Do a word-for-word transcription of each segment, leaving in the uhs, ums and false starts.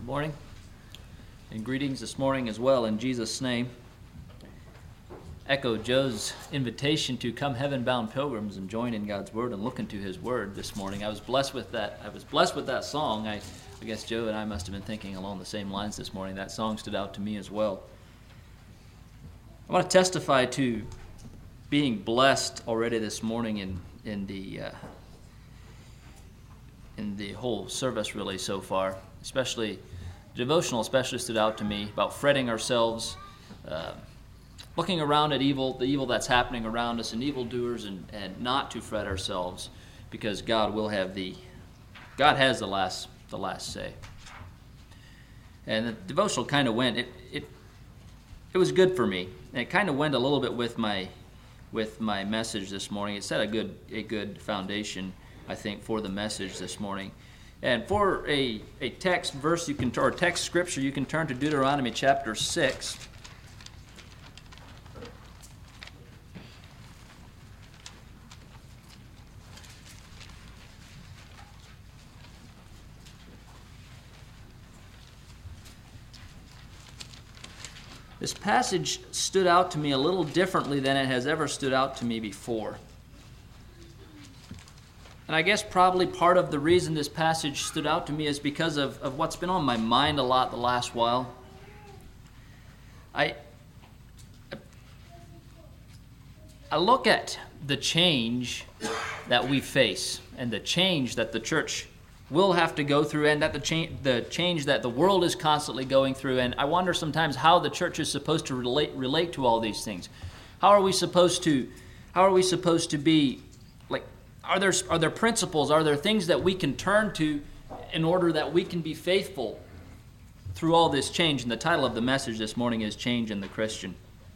Good morning, and greetings this morning as well in Jesus' name. Echo Joe's invitation to come heaven-bound pilgrims and join in God's Word and look into His Word this morning. I was blessed with that. I was blessed with that song. I, I guess Joe and I must have been thinking along the same lines this morning. That song stood out to me as well. I want to testify to being blessed already this morning in in the uh, in the whole service really so far. Especially devotional, especially stood out to me about fretting ourselves. Uh, Looking around at evil, the evil that's happening around us, and evildoers, and, and not to fret ourselves, because God will have the, God has the last, the last say. And the devotional kind of went. It, it, it was good for me. And it kind of went a little bit with my, with my message this morning. It set a good, a good foundation, I think, for the message this morning. And for a, a text verse, you can, or text scripture, you can turn to Deuteronomy chapter six. This passage stood out to me a little differently than it has ever stood out to me before. And I guess probably part of the reason this passage stood out to me is because of, of what's been on my mind a lot the last while. I, I look at the change that we face and the change that the church will have to go through, and that the change, the change that the world is constantly going through. And I wonder sometimes how the church is supposed to relate relate to all these things. How are we supposed to? How are we supposed to be? Like, are there are there principles? Are there things that we can turn to in order that we can be faithful through all this change? And the title of the message this morning is "Change in the Christian."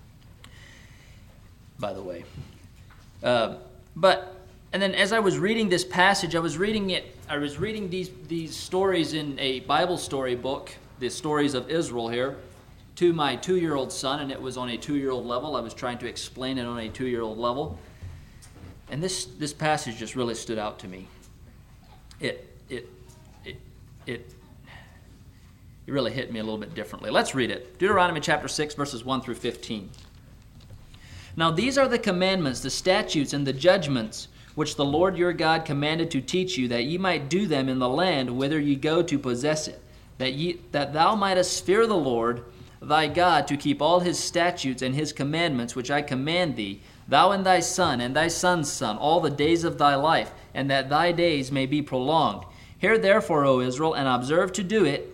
By the way, uh, but. And then as I was reading this passage, I was reading it, I was reading these, these stories in a Bible story book, the stories of Israel here, to my two-year-old son, and it was on a two-year-old level. I was trying to explain it on a two-year-old level. And this, this passage just really stood out to me. It, it, it, it, it really hit me a little bit differently. Let's read it. Deuteronomy chapter six, verses one through fifteen. Now these are the commandments, the statutes, and the judgments which the Lord your God commanded to teach you, that ye might do them in the land whither ye go to possess it, that ye that thou mightest fear the Lord thy God, to keep all his statutes and his commandments which I command thee, thou and thy son and thy son's son, all the days of thy life, and that thy days may be prolonged. Hear therefore, O Israel, and observe to do it,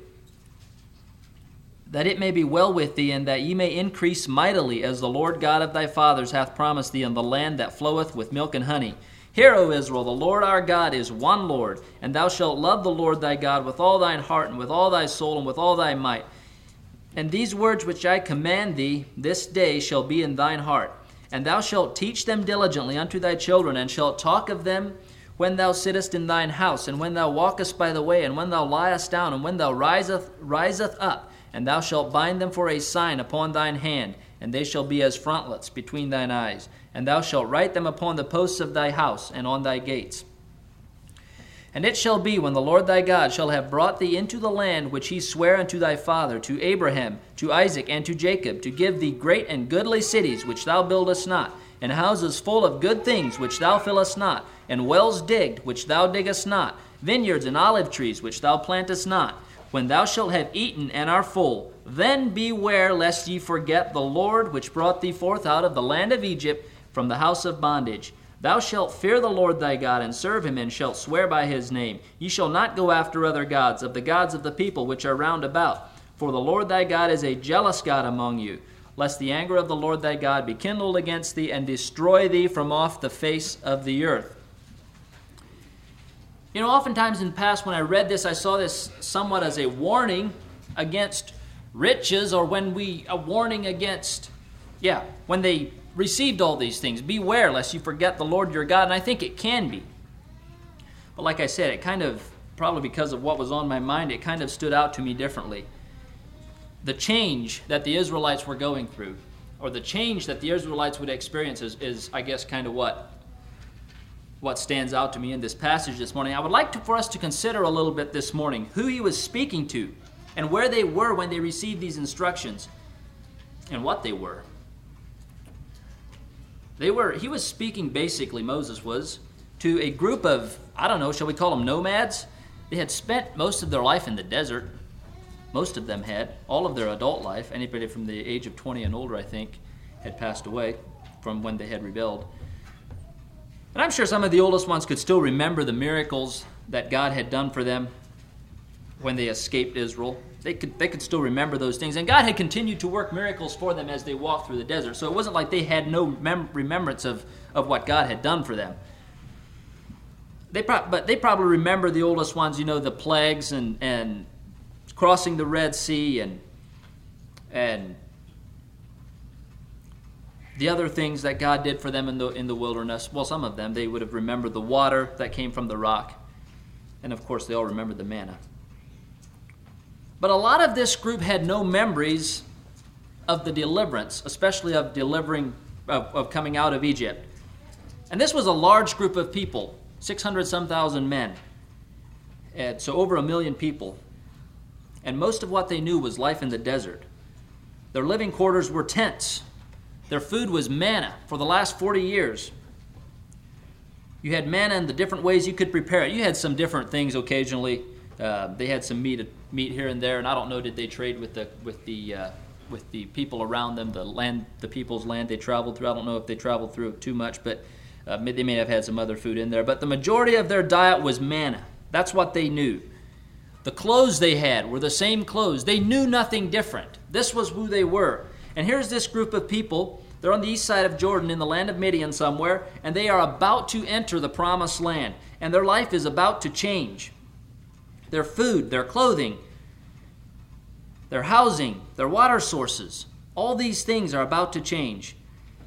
that it may be well with thee, and that ye may increase mightily, as the Lord God of thy fathers hath promised thee, in the land that floweth with milk and honey. Hear, O Israel, the Lord our God is one Lord, and thou shalt love the Lord thy God with all thine heart, and with all thy soul, and with all thy might. And these words which I command thee this day shall be in thine heart, and thou shalt teach them diligently unto thy children, and shalt talk of them when thou sittest in thine house, and when thou walkest by the way, and when thou liest down, and when thou riseth, riseth up, and thou shalt bind them for a sign upon thine hand, and they shall be as frontlets between thine eyes. And thou shalt write them upon the posts of thy house and on thy gates. And it shall be, when the Lord thy God shall have brought thee into the land which he sware unto thy father, to Abraham, to Isaac, and to Jacob, to give thee great and goodly cities which thou buildest not, and houses full of good things which thou fillest not, and wells digged which thou diggest not, vineyards and olive trees which thou plantest not, when thou shalt have eaten and are full, then beware lest ye forget the Lord which brought thee forth out of the land of Egypt, from the house of bondage. Thou shalt fear the Lord thy God, and serve him, and shalt swear by his name. Ye shall not go after other gods, of the gods of the people which are round about. For the Lord thy God is a jealous God among you, lest the anger of the Lord thy God be kindled against thee, and destroy thee from off the face of the earth. You know, oftentimes in the past when I read this, I saw this somewhat as a warning against riches, or when we, a warning against, yeah, when they received all these things. Beware lest you forget the Lord your God. And I think it can be. But like I said, it kind of, probably because of what was on my mind, it kind of stood out to me differently. The change that the Israelites were going through, or the change that the Israelites would experience is, is I guess, kind of what, what stands out to me in this passage this morning. I would like to, for us to consider a little bit this morning who he was speaking to and where they were when they received these instructions and what they were. They were, he was speaking basically, Moses was, to a group of, I don't know, shall we call them nomads? They had spent most of their life in the desert. Most of them had. All of their adult life. Anybody from the age of twenty and older, I think, had passed away from when they had rebelled. And I'm sure some of the oldest ones could still remember the miracles that God had done for them when they escaped Israel. They could, they could still remember those things. And God had continued to work miracles for them as they walked through the desert. So it wasn't like they had no mem- remembrance of, of what God had done for them. They pro- but they probably remember, the oldest ones, you know, the plagues and, and crossing the Red Sea and and the other things that God did for them in the in the wilderness. Well, some of them, they would have remembered the water that came from the rock. And of course, they all remembered the manna. But a lot of this group had no memories of the deliverance, especially of delivering, of, of coming out of Egypt. And this was a large group of people, six hundred some thousand men. And so over a million people. And most of what they knew was life in the desert. Their living quarters were tents. Their food was manna for the last forty years. You had manna in the different ways you could prepare it. You had some different things occasionally. Uh, they had some meat meat here and there, and I don't know, did they trade with the with the uh, with the people around them, the land, the people's land they traveled through? I don't know if they traveled through it too much, but uh, they may have had some other food in there. But the majority of their diet was manna. That's what they knew. The clothes they had were the same clothes. They knew nothing different. This was who they were. And here's this group of people. They're on the east side of Jordan in the land of Midian somewhere, and they are about to enter the promised land. And their life is about to change. Their food, their clothing, their housing, their water sources, all these things are about to change.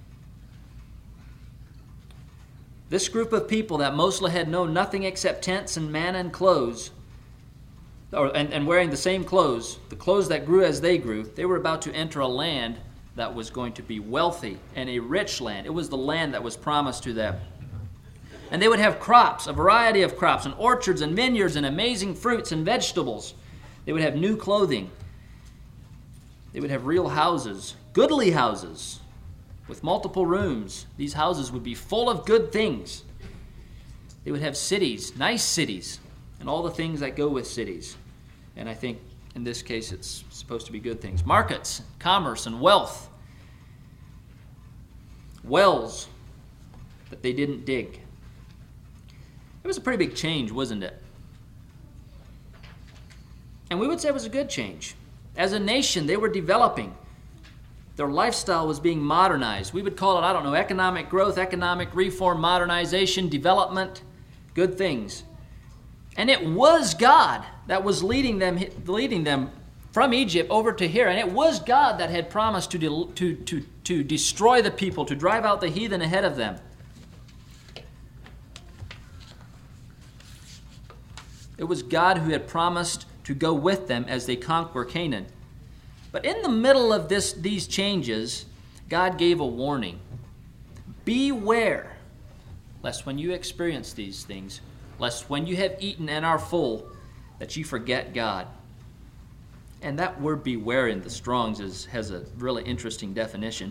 This group of people that mostly had known nothing except tents and manna and clothes, or, and, and wearing the same clothes, the clothes that grew as they grew, they were about to enter a land that was going to be wealthy and a rich land. It was the land that was promised to them. And they would have crops, a variety of crops, and orchards and vineyards and amazing fruits and vegetables. They would have new clothing. They would have real houses, goodly houses, with multiple rooms. These houses would be full of good things. They would have cities, nice cities, and all the things that go with cities. And I think in this case it's supposed to be good things. Markets, commerce, and wealth. Wells that they didn't dig. It was a pretty big change, wasn't it? And we would say it was a good change. As a nation, they were developing. Their lifestyle was being modernized. We would call it, I don't know, economic growth, economic reform, modernization, development, good things. And it was God that was leading them, leading them from Egypt over to here. And it was God that had promised to, de- to, to, to destroy the people, to drive out the heathen ahead of them. It was God who had promised to go with them as they conquer Canaan. But in the middle of this, these changes, God gave a warning. Beware, lest when you experience these things, lest when you have eaten and are full, that you forget God. And that word beware in the Strong's is, has a really interesting definition.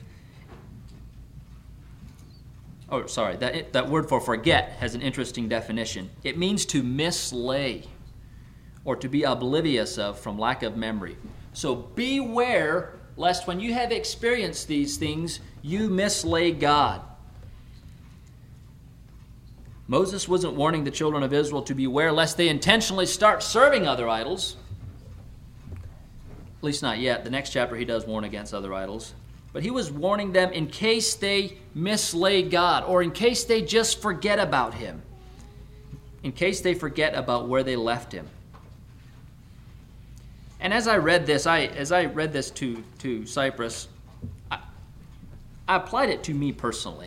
Oh, sorry, that, that word for forget has an interesting definition. It means to mislay or to be oblivious of from lack of memory. So beware lest when you have experienced these things, you mislay God. Moses wasn't warning the children of Israel to beware lest they intentionally start serving other idols. At least not yet. The next chapter he does warn against other idols. But he was warning them in case they mislay God, or in case they just forget about him, in case they forget about where they left him. And as I read this, I as I read this to, to Cyprus, I, I applied it to me personally,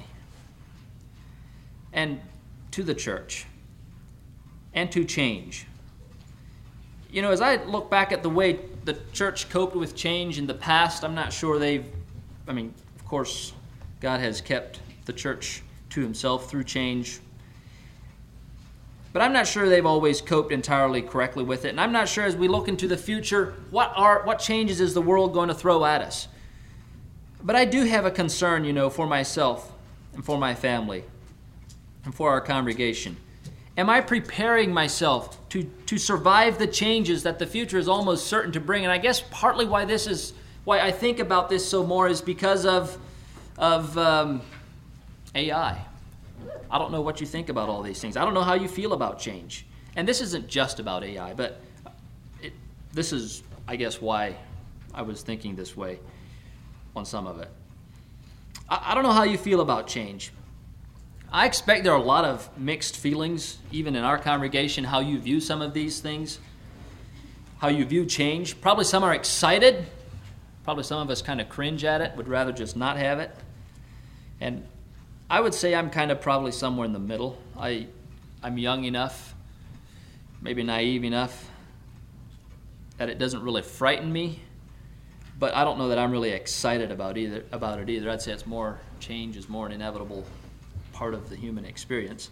and to the church, and to change. You know, as I look back at the way the church coped with change in the past, I'm not sure they've I mean, of course, God has kept the church to himself through change. But I'm not sure they've always coped entirely correctly with it. And I'm not sure as we look into the future, what are what changes is the world going to throw at us? But I do have a concern, you know, for myself and for my family and for our congregation. Am I preparing myself to, to survive the changes that the future is almost certain to bring? And I guess partly why this is, why I think about this so more is because of, of um, A I. I don't know what you think about all these things. I don't know how you feel about change. And this isn't just about A I, but it, this is, I guess, why I was thinking this way on some of it. I, I don't know how you feel about change. I expect there are a lot of mixed feelings, even in our congregation, how you view some of these things, how you view change. Probably some are excited. Probably some of us kind of cringe at it, would rather just not have it. And I would say I'm kind of probably somewhere in the middle. I, I'm young enough, maybe naive enough, that it doesn't really frighten me, but I don't know that I'm really excited about either about it either. I'd say it's more, change is more an inevitable part of the human experience.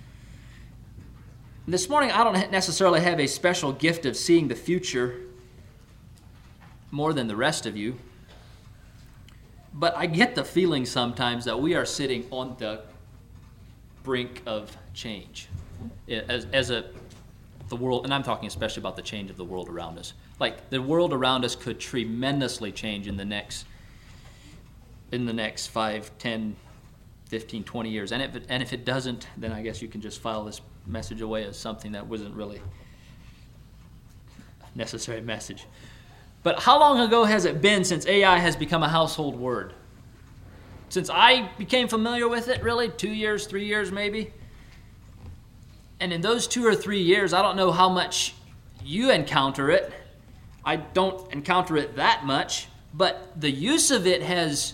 This morning, I don't necessarily have a special gift of seeing the future more than the rest of you. But I get the feeling sometimes that we are sitting on the brink of change. As, as a, the world, and I'm talking especially about the change of the world around us. Like the world around us could tremendously change in the next, in the next five, ten, fifteen, twenty years. And if it, and if it doesn't, then I guess you can just file this message away as something that wasn't really a necessary message. But how long ago has it been since A I has become a household word? Since I became familiar with it, really? Two years, three years maybe? And in those two or three years, I don't know how much you encounter it. I don't encounter it that much. But the use of it has,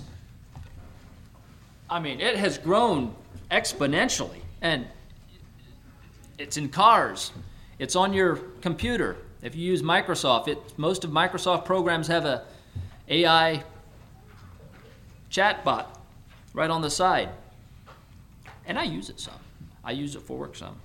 I mean, it has grown exponentially. And it's in cars. It's on your computer. If you use Microsoft, it, most of Microsoft programs have a A I chatbot right on the side. And I use it some. I use it for work some.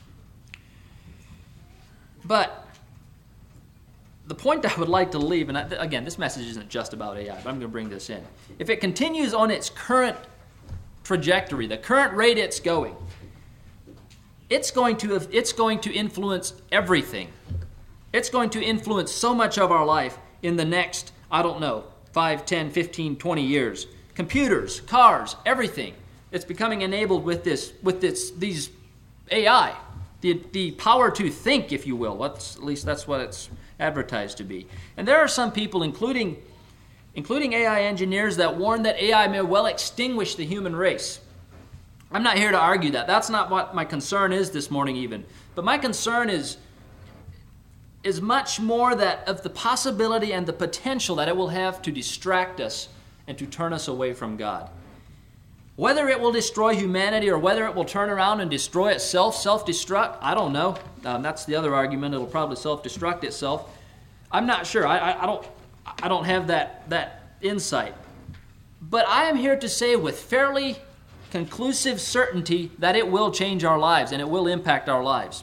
But the point I would like to leave, and I, again, this message isn't just about A I, but I'm going to bring this in. If it continues on its current trajectory, the current rate it's going, it's going to it's going to influence everything. It's going to influence so much of our life in the next, I don't know, five, ten, fifteen, twenty years. Computers, cars, everything. It's becoming enabled with this, with this, these A I, the, the power to think, if you will. That's, at least that's what it's advertised to be. And there are some people, including, including A I engineers, that warn that A I may well extinguish the human race. I'm not here to argue that. That's not what my concern is this morning even. But my concern is is much more that of the possibility and the potential that it will have to distract us and to turn us away from God. Whether it will destroy humanity or whether it will turn around and destroy itself, self-destruct, I don't know. Um, that's the other argument. It'll probably self-destruct itself. I'm not sure. I, I, I don't. I don't have that that insight. But I am here to say with fairly conclusive certainty that it will change our lives and it will impact our lives.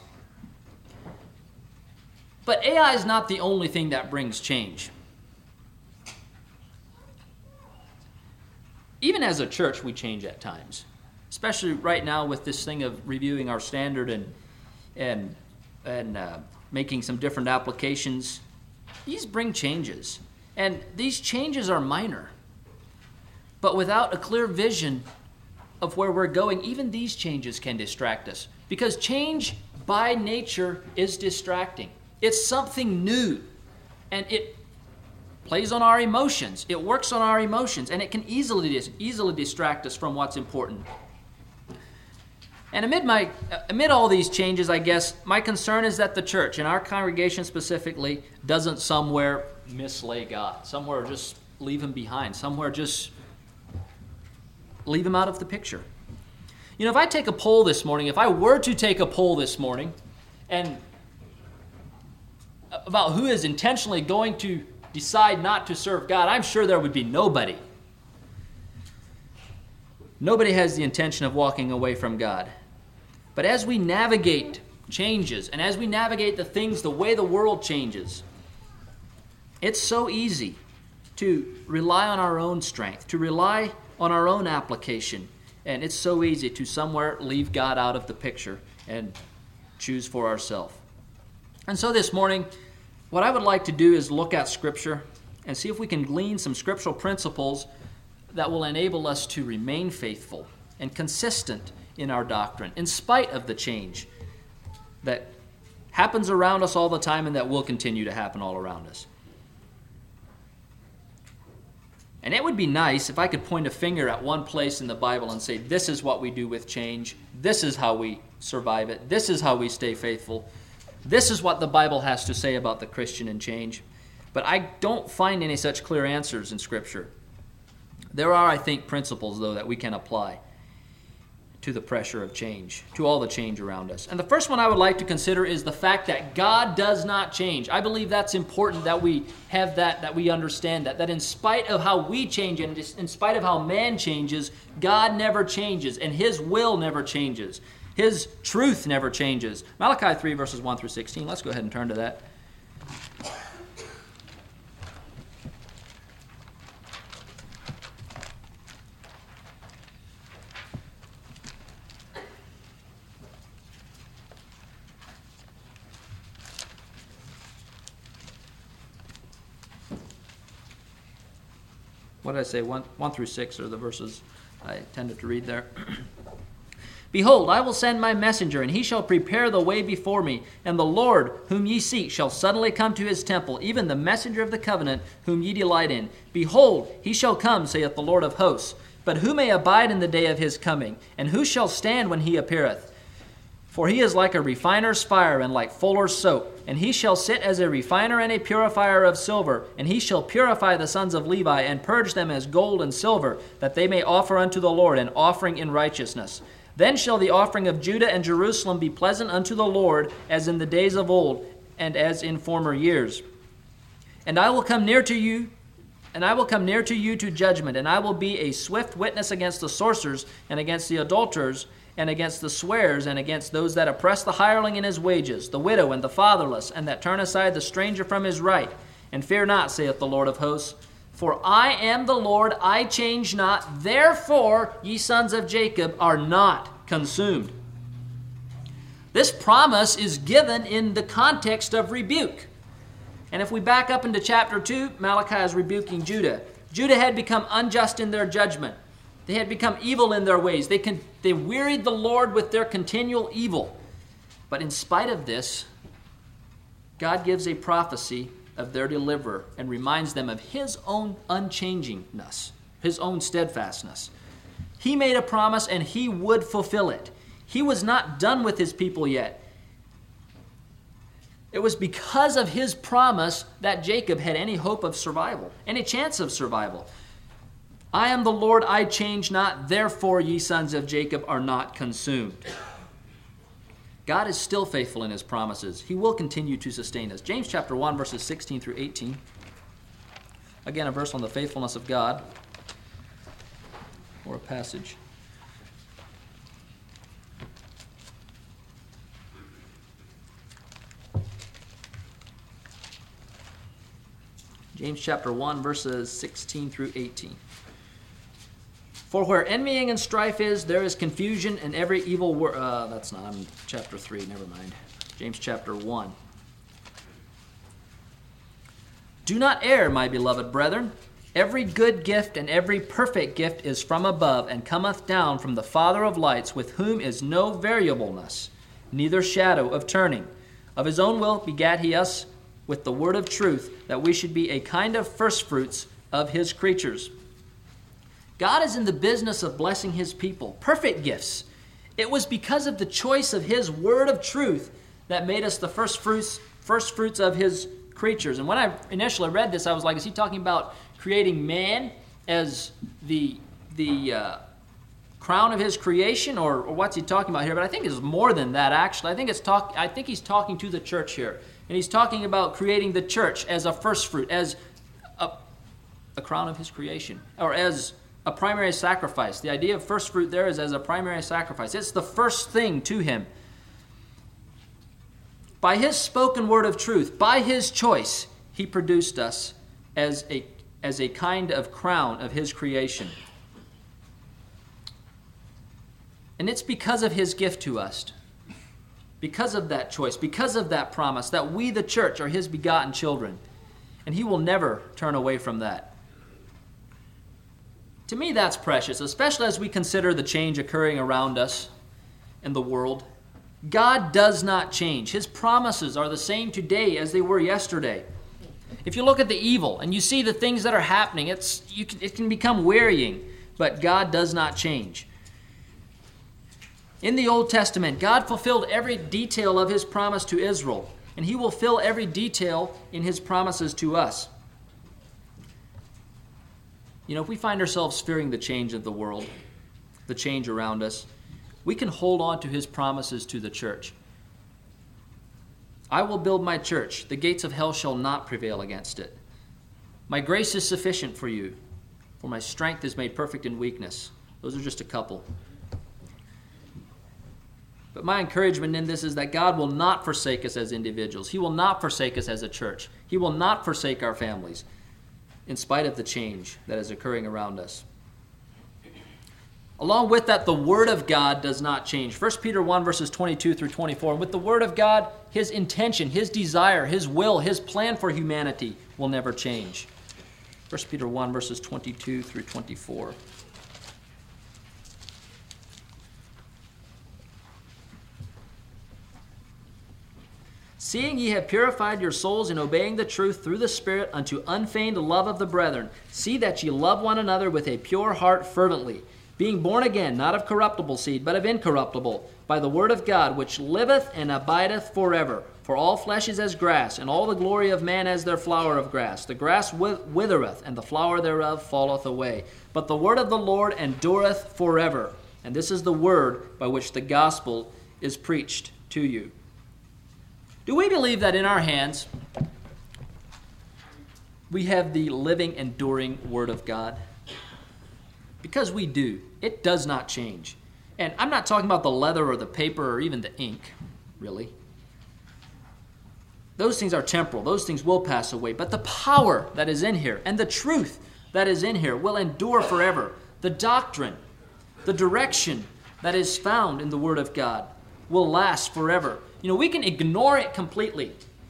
But A I is not the only thing that brings change. Even as a church, we change at times, especially right now with this thing of reviewing our standard and and and uh, making some different applications. These bring changes, and these changes are minor. But without a clear vision of where we're going, even these changes can distract us, because change by nature is distracting. It's something new, and it plays on our emotions. It works on our emotions, and it can easily easily distract us from what's important. And amid my amid all these changes, I guess, my concern is that the church, and our congregation specifically, doesn't somewhere mislay God, somewhere just leave him behind, somewhere just leave him out of the picture. You know, if I take a poll this morning, if I were to take a poll this morning, and about who is intentionally going to decide not to serve God, I'm sure there would be nobody. Nobody has the intention of walking away from God. But as we navigate changes, and as we navigate the things, the way the world changes, it's so easy to rely on our own strength, to rely on our own application. And it's so easy to somewhere leave God out of the picture and choose for ourselves. And so this morning, what I would like to do is look at Scripture and see if we can glean some scriptural principles that will enable us to remain faithful and consistent in our doctrine, in spite of the change that happens around us all the time and that will continue to happen all around us. And it would be nice if I could point a finger at one place in the Bible and say, this is what we do with change, this is how we survive it, this is how we stay faithful, this is what the Bible has to say about the Christian and change. But I don't find any such clear answers in Scripture. There are, I think, principles, though, that we can apply to the pressure of change, to all the change around us. And the first one I would like to consider is the fact that God does not change. I believe that's important that we have that, that we understand that, that in spite of how we change and in spite of how man changes, God never changes and His will never changes. His truth never changes. Malachi three, verses one through sixteen. Let's go ahead and turn to that. What did I say? One, one through six are the verses I tended to read there. Behold, I will send my messenger, and he shall prepare the way before me. And the Lord, whom ye seek, shall suddenly come to his temple, even the messenger of the covenant, whom ye delight in. Behold, he shall come, saith the Lord of hosts. But who may abide in the day of his coming? And who shall stand when he appeareth? For he is like a refiner's fire, and like fuller's soap. And he shall sit as a refiner and a purifier of silver. And he shall purify the sons of Levi, and purge them as gold and silver, that they may offer unto the Lord an offering in righteousness. Then shall the offering of Judah and Jerusalem be pleasant unto the Lord, as in the days of old, and as in former years. And I will come near to you, and I will come near to you to judgment, and I will be a swift witness against the sorcerers, and against the adulterers, and against the swearers, and against those that oppress the hireling in his wages, the widow and the fatherless, and that turn aside the stranger from his right. And fear not, saith the Lord of hosts, for I am the Lord, I change not. Therefore, ye sons of Jacob are not consumed. This promise is given in the context of rebuke. And if we back up into chapter two, Malachi is rebuking Judah. Judah had become unjust in their judgment. They had become evil in their ways. They, con- they wearied the Lord with their continual evil. But in spite of this, God gives a prophecy of their deliverer and reminds them of His own unchangingness, His own steadfastness. He made a promise and He would fulfill it. He was not done with His people yet. It was because of His promise that Jacob had any hope of survival, any chance of survival. I am the Lord, I change not, therefore ye sons of Jacob are not consumed. God is still faithful in His promises. He will continue to sustain us. James chapter one, verses sixteen through eighteen. Again, a verse on the faithfulness of God, or a passage. James chapter one, verses sixteen through eighteen. For where envying and strife is, there is confusion and every evil word. Uh, that's not, I'm chapter three, never mind. James chapter one. Do not err, my beloved brethren. Every good gift and every perfect gift is from above, and cometh down from the Father of lights, with whom is no variableness, neither shadow of turning. Of His own will begat He us with the word of truth, that we should be a kind of firstfruits of His creatures. God is in the business of blessing His people. Perfect gifts. It was because of the choice of His word of truth that made us the first fruits, first fruits of His creatures. And when I initially read this, I was like, is He talking about creating man as the, the uh, crown of His creation, or, or what's He talking about here? But I think it's more than that, actually. I think it's talk. I think He's talking to the church here. And He's talking about creating the church as a first fruit, as a, a crown of His creation, or as a primary sacrifice. The idea of first fruit there is as a primary sacrifice. It's the first thing to Him. By his spoken word of truth, by his choice, he produced us as a, as a kind of crown of his creation. And it's because of his gift to us, because of that choice, because of that promise, that we, the church, are his begotten children. And he will never turn away from that. To me, that's precious, especially as we consider the change occurring around us in the world. God does not change. His promises are the same today as they were yesterday. If you look at the evil and you see the things that are happening, it's you can, it can become wearying, but God does not change. In the Old Testament, God fulfilled every detail of his promise to Israel, and he will fill every detail in his promises to us. You know, if we find ourselves fearing the change of the world, the change around us, we can hold on to his promises to the church. I will build my church. The gates of hell shall not prevail against it. My grace is sufficient for you, for my strength is made perfect in weakness. Those are just a couple. But my encouragement in this is that God will not forsake us as individuals. He will not forsake us as a church. He will not forsake our families, in spite of the change that is occurring around us. Along with that, the Word of God does not change. First Peter one, verses twenty-two through twenty-four. And with the Word of God, his intention, his desire, his will, his plan for humanity will never change. First Peter one, verses twenty-two through twenty-four. Seeing ye have purified your souls in obeying the truth through the Spirit unto unfeigned love of the brethren, see that ye love one another with a pure heart fervently, being born again, not of corruptible seed, but of incorruptible, by the word of God, which liveth and abideth forever. For all flesh is as grass, and all the glory of man as their flower of grass. The grass withereth, and the flower thereof falleth away. But the word of the Lord endureth forever. And this is the word by which the gospel is preached to you. Do we believe that in our hands we have the living, enduring Word of God? Because we do. It does not change. And I'm not talking about the leather or the paper or even the ink, really. Those things are temporal. Those things will pass away. But the power that is in here and the truth that is in here will endure forever. The doctrine, the direction that is found in the Word of God will last forever. You know, we can ignore it completely.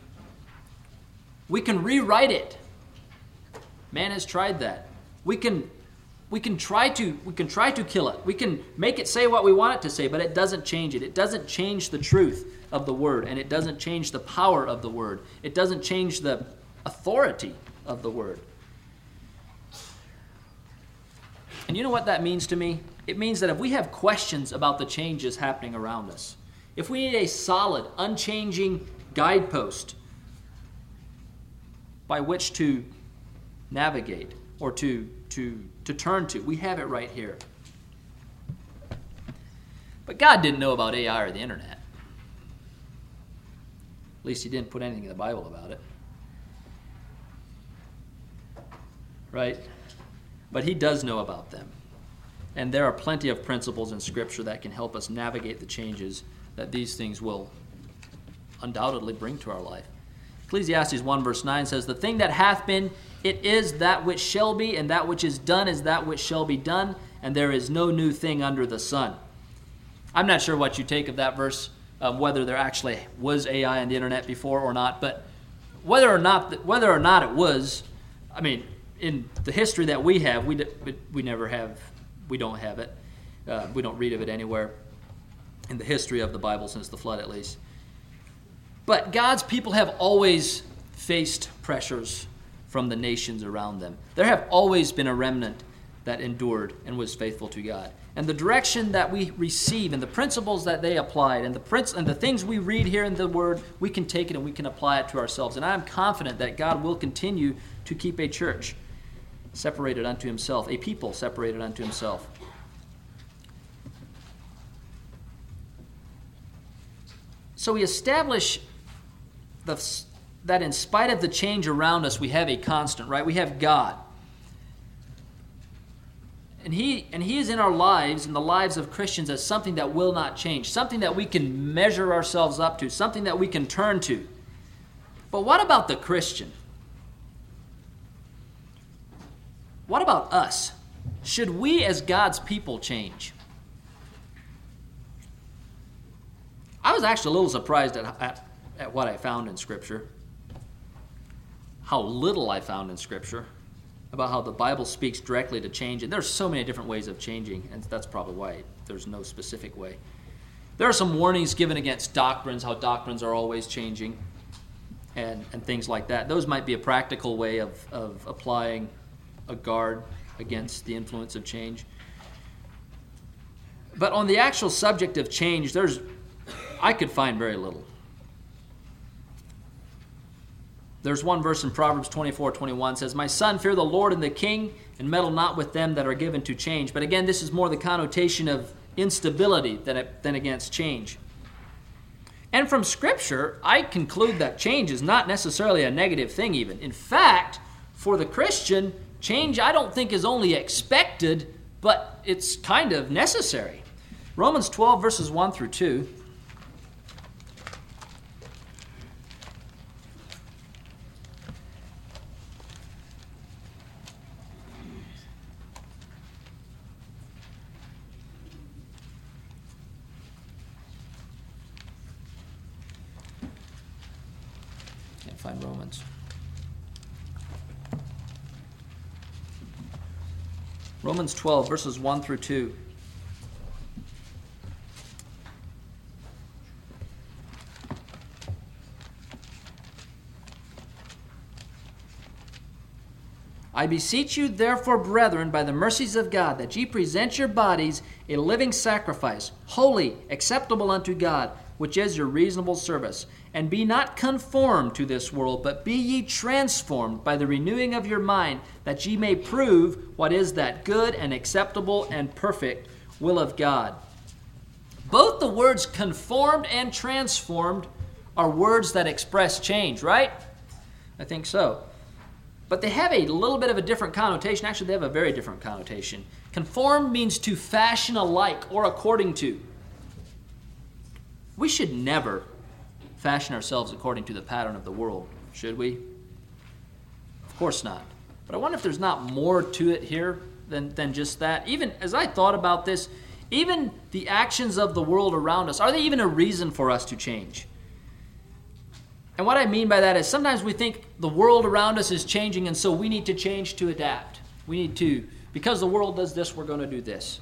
We can rewrite it. Man has tried that. We can we can try to we can try to kill it. We can make it say what we want it to say, but it doesn't change it. It doesn't change the truth of the word, and it doesn't change the power of the word. It doesn't change the authority of the word. And you know what that means to me? It means that if we have questions about the changes happening around us, if we need a solid, unchanging guidepost by which to navigate or to, to, to turn to, we have it right here. But God didn't know about A I or the internet. At least he didn't put anything in the Bible about it. Right? But he does know about them. And there are plenty of principles in Scripture that can help us navigate the changes that these things will undoubtedly bring to our life. Ecclesiastes one verse nine says, "The thing that hath been, it is that which shall be, and that which is done is that which shall be done, and there is no new thing under the sun." I'm not sure what you take of that verse, um, whether there actually was A I on the internet before or not, but whether or not whether or not it was, I mean, in the history that we have, we we never have, we don't have it. Uh, we don't read of it anywhere in the history of the Bible since the flood, at least. But God's people have always faced pressures from the nations around them. There have always been a remnant that endured and was faithful to God. And the direction that we receive and the principles that they applied and the princ- and the things we read here in the Word, we can take it and we can apply it to ourselves. And I am confident that God will continue to keep a church separated unto himself, a people separated unto himself. So we establish the, that in spite of the change around us, we have a constant, right? We have God. And he, and he is in our lives, in the lives of Christians, as something that will not change, something that we can measure ourselves up to, something that we can turn to. But what about the Christian? What about us? Should we as God's people change? I was actually a little surprised at, at, at what I found in Scripture. How little I found in Scripture about how the Bible speaks directly to change. And there's so many different ways of changing, and that's probably why there's no specific way. There are some warnings given against doctrines, how doctrines are always changing, and, and things like that. Those might be a practical way of, of applying a guard against the influence of change. But on the actual subject of change, there's I could find very little. There's one verse in Proverbs twenty-four twenty-one says, "My son, fear the Lord and the king, and meddle not with them that are given to change." But again, this is more the connotation of instability than, than against change. And from Scripture, I conclude that change is not necessarily a negative thing even. In fact, for the Christian, change I don't think is only expected, but it's kind of necessary. Romans twelve verses one through two. Find Romans. Romans twelve, verses one through two. "I beseech you, therefore, brethren, by the mercies of God, that ye present your bodies a living sacrifice, holy, acceptable unto God, which is your reasonable service. And be not conformed to this world, but be ye transformed by the renewing of your mind, that ye may prove what is that good and acceptable and perfect will of God." Both the words conformed and transformed are words that express change, right? I think so. But they have a little bit of a different connotation. Actually, they have a very different connotation. Conform means to fashion alike or according to. We should never fashion ourselves according to the pattern of the world, should we? Of course not. But I wonder if there's not more to it here than, than just that. Even as I thought about this, even the actions of the world around us, are they even a reason for us to change? And what I mean by that is sometimes we think the world around us is changing, and so we need to change to adapt. We need to, because the world does this, we're going to do this.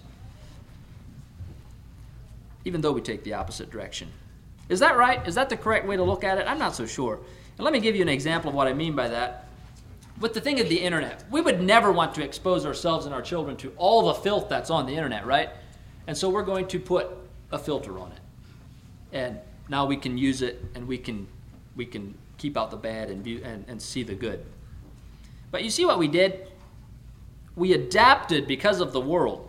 Even though we take the opposite direction. Is that right? Is that the correct way to look at it? I'm not so sure. And let me give you an example of what I mean by that. With the thing of the internet, we would never want to expose ourselves and our children to all the filth that's on the internet, right? And so we're going to put a filter on it. And now we can use it, and we can we can keep out the bad and, view, and, and see the good. But you see what we did? We adapted because of the world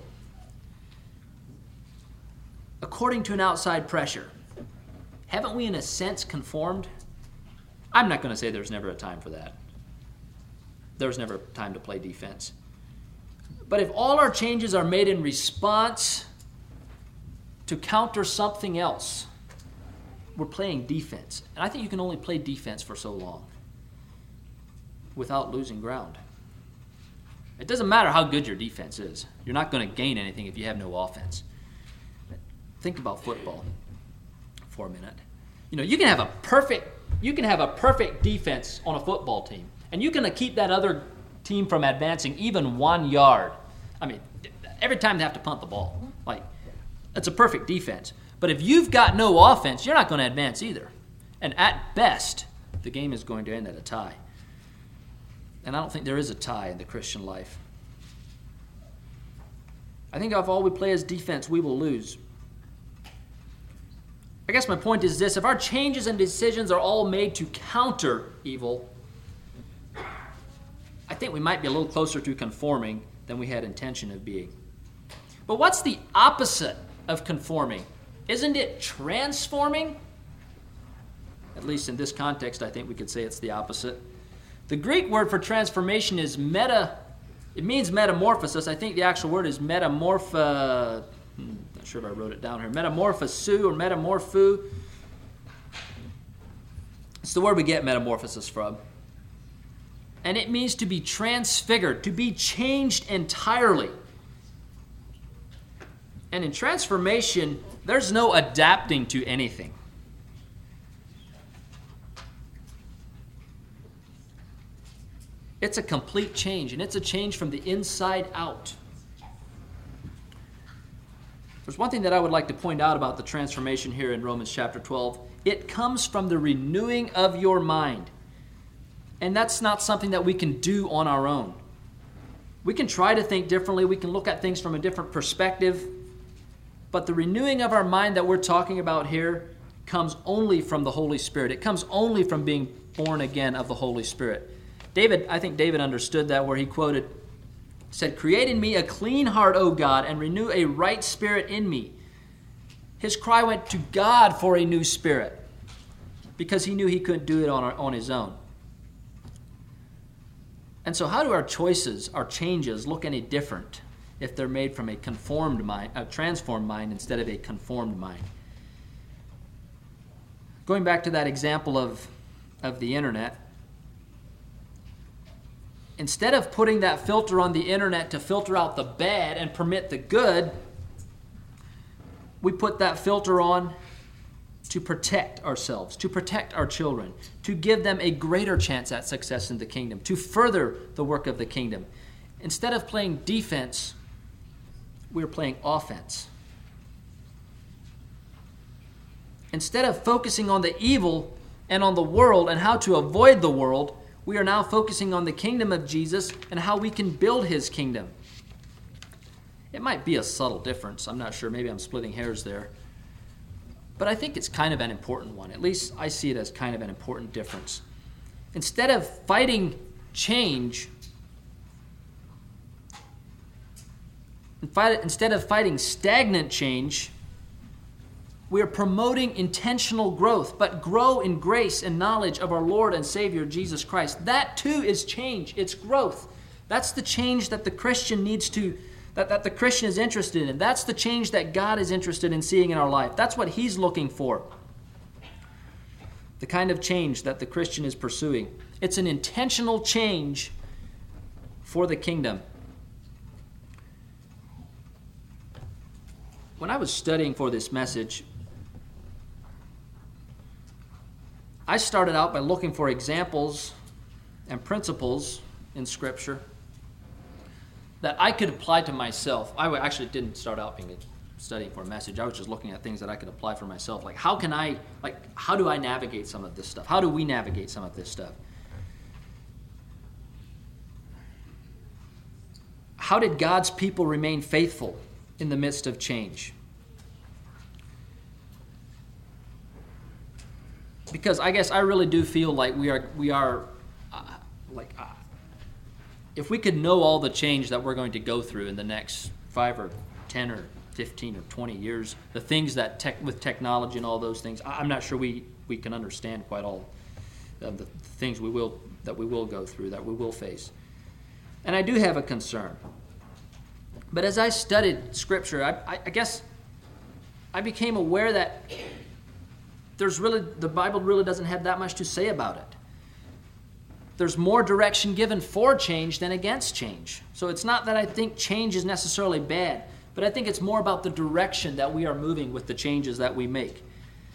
according to an outside pressure. Haven't we, in a sense, conformed? I'm not going to say there's never a time for that. There's never a time to play defense. But if all our changes are made in response to counter something else, we're playing defense. And I think you can only play defense for so long without losing ground. It doesn't matter how good your defense is. You're not going to gain anything if you have no offense. Think about football for a minute. You know, you can have a perfect you can have a perfect defense on a football team, and you can keep that other team from advancing even one yard. I mean, every time they have to punt the ball. Like, it's a perfect defense. But if you've got no offense, you're not going to advance either. And at best, the game is going to end at a tie. And I don't think there is a tie in the Christian life. I think if all we play is defense, we will lose. I guess my point is this: if our changes and decisions are all made to counter evil, I think we might be a little closer to conforming than we had intention of being. But what's the opposite of conforming? Isn't it transforming? At least in this context, I think we could say it's the opposite. The Greek word for transformation is meta, It means metamorphosis. I think the actual word is metamorpha. Hmm, not sure if I wrote it down here. Metamorphosu or metamorphu. It's the word we get metamorphosis from. And it means to be transfigured, to be changed entirely. And in transformation, there's no adapting to anything. It's a complete change, and it's a change from the inside out. There's one thing that I would like to point out about the transformation here in Romans chapter twelve. It comes from the renewing of your mind. And that's not something that we can do on our own. We can try to think differently. We can look at things from a different perspective. But the renewing of our mind that we're talking about here comes only from the Holy Spirit. It comes only from being born again of the Holy Spirit. David, I think David understood that where he quoted, said, "Create in me a clean heart, O God, and renew a right spirit in me." His cry went to God for a new spirit because he knew he couldn't do it on, our, on his own. And so how do our choices, our changes, look any different if they're made from a conformed mind, a transformed mind instead of a conformed mind? Going back to that example of, of the internet, instead of putting that filter on the internet to filter out the bad and permit the good, we put that filter on to protect ourselves, to protect our children, to give them a greater chance at success in the kingdom, to further the work of the kingdom. Instead of playing defense, we're playing offense. Instead of focusing on the evil and on the world and how to avoid the world, we are now focusing on the kingdom of Jesus and how we can build his kingdom. It might be a subtle difference. I'm not sure. Maybe I'm splitting hairs there. But I think it's kind of an important one. At least I see it as kind of an important difference. Instead of fighting change, instead of fighting stagnant change, we are promoting intentional growth, but grow in grace and knowledge of our Lord and Savior, Jesus Christ. That too is change. It's growth. That's the change that the Christian needs to, that, that the Christian is interested in. That's the change that God is interested in seeing in our life. That's what he's looking for. The kind of change that the Christian is pursuing. It's an intentional change for the kingdom. When I was studying for this message, I started out by looking for examples and principles in Scripture that I could apply to myself. I actually didn't start out being studying for a message. I was just looking at things that I could apply for myself. Like how can I, like how do I navigate some of this stuff? How do we navigate some of this stuff? How did God's people remain faithful in the midst of change? Because I guess I really do feel like we are, we are, uh, like, uh, if we could know all the change that we're going to go through in the next five or ten or fifteen or twenty years, the things that tech, with technology and all those things, I'm not sure we, we can understand quite all of the things we will that we will go through, that we will face. And I do have a concern. But as I studied Scripture, I, I, I guess I became aware that there's really the Bible really doesn't have that much to say about it. There's more direction given for change than against change. So it's not that I think change is necessarily bad, but I think it's more about the direction that we are moving with the changes that we make.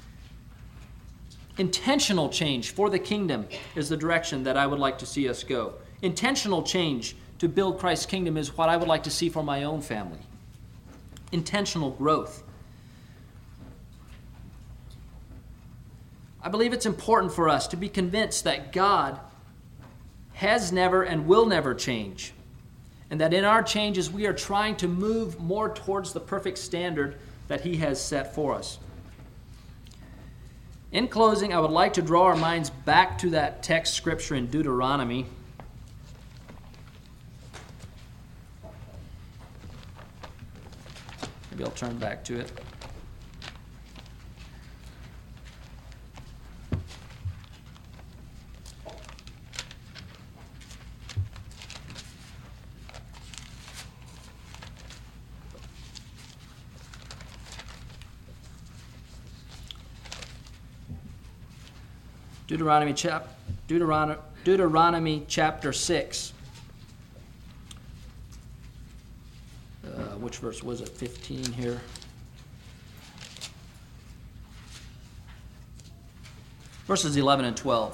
Intentional change for the kingdom is the direction that I would like to see us go. Intentional change to build Christ's kingdom is what I would like to see for my own family. Intentional growth. I believe it's important for us to be convinced that God has never and will never change, and that in our changes we are trying to move more towards the perfect standard that he has set for us. In closing, I would like to draw our minds back to that text scripture in Deuteronomy. Maybe I'll turn back to it. Deuteronomy, chap- Deuteronomy, Deuteronomy chapter six. Uh, which verse was it? fifteen here. Verses eleven and twelve.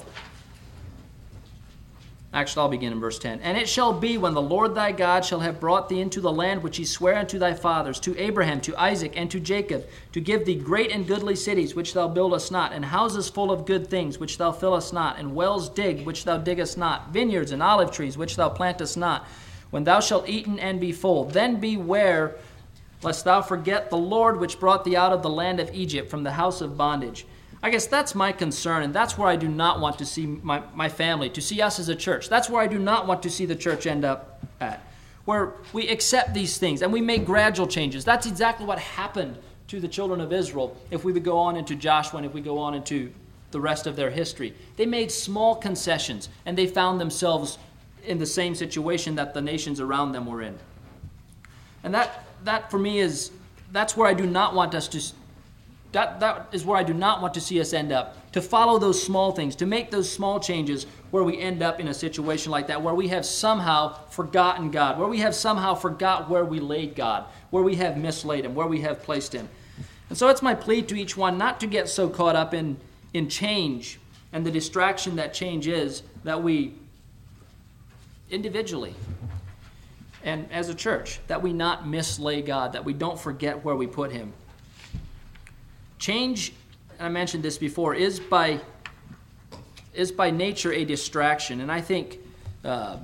Actually, I'll begin in verse ten. And it shall be when the Lord thy God shall have brought thee into the land which he sware unto thy fathers, to Abraham, to Isaac, and to Jacob, to give thee great and goodly cities which thou buildest not, and houses full of good things which thou fillest not, and wells digged which thou diggest not, vineyards and olive trees which thou plantest not, when thou shalt eaten and be full, then beware lest thou forget the Lord which brought thee out of the land of Egypt from the house of bondage. I guess that's my concern, and that's where I do not want to see my, my family, to see us as a church. That's where I do not want to see the church end up at, where we accept these things and we make gradual changes. That's exactly what happened to the children of Israel if we would go on into Joshua and if we go on into the rest of their history. They made small concessions, and they found themselves in the same situation that the nations around them were in. And that, that for me, is that's where I do not want us to That, that is where I do not want to see us end up, to follow those small things, to make those small changes where we end up in a situation like that, where we have somehow forgotten God, where we have somehow forgot where we laid God, where we have mislaid him, where we have placed him. And so it's my plea to each one not to get so caught up in, in change and the distraction that change is, that we individually and as a church, that we not mislay God, that we don't forget where we put him. Change, I mentioned this before, is by is by nature a distraction. And I think uh,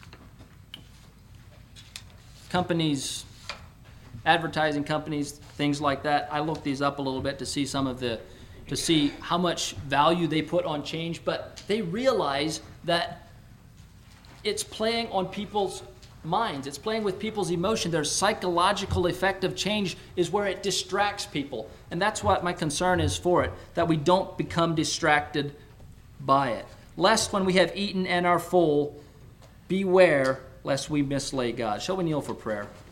companies, advertising companies, things like that, I looked these up a little bit to see some of the, to see how much value they put on change, but they realize that it's playing on people's minds. It's playing with people's emotion. Their psychological effect of change is where it distracts people. And that's what my concern is for it, that we don't become distracted by it. Lest when we have eaten and are full, beware lest we mislay God. Shall we kneel for prayer?